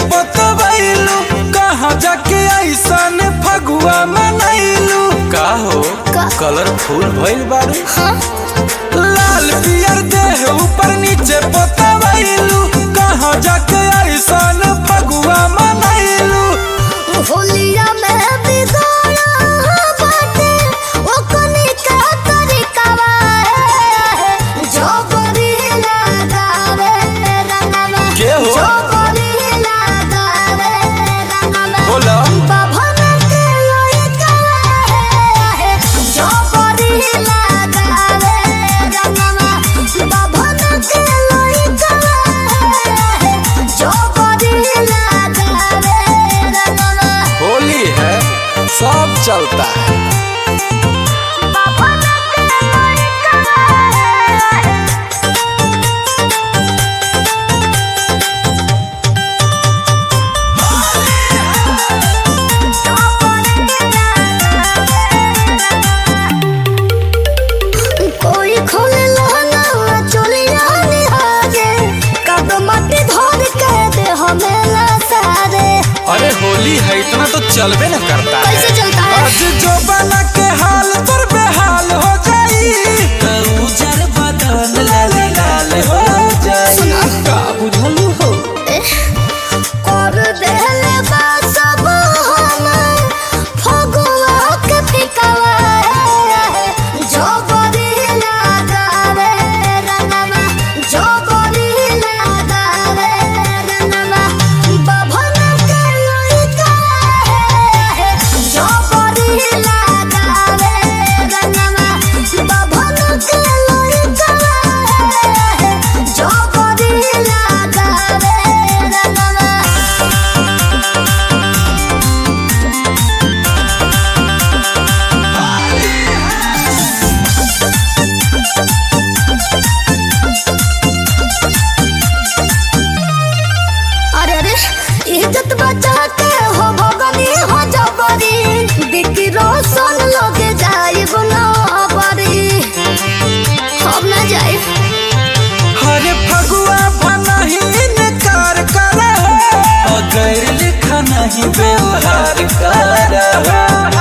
बतवैलू कहाँ जाके ऐसन फगुआ मनैलू का हो कलरफुल भइल बारू लाल पियर देह ऊपर नीचे बतवैलू कहाँ जाके ऐसन फगुआ मनैलू होलिया में बिगड़ा बाटे ओकनी का तरीकावा है जो बड़ी लगावे रंगवा के हो जो बड़ी लगावे रंगवा बोला बाभन के लइका है जो बड़ी लगावे रंगवा बाभन के लइका है जो बड़ी लगावे रंगवा होली है सब चलता है कोई खोले लहंगा चोलिया निहारे कब मट्टी धर के दे हमें लसारे अरे होली है इतना तो चलबे न करता है कैसे चलता है आज जो बना के हाल पर बेहाल हो जाई उजर बदन लाल लाल हो जाई सुना का बुझलू हो कर देले बा सब हम फगुआ के फिकावा जो बड़ी लगावे रंगवा जो बड़ी लगावे रंगवा बाभन के लइका है जो बड़ी लगावे रंगवा बाभन के लइका है जो बड़ी लगावे रंगवा अरे अरे इज्जत बचा के हो भगनी हो जबरी बिकी रोशन लोगे जाई बुना बरी हम ना जाई हरे फगुआ भनही इनकार करे अगर लिखा नहीं व्यवहार कर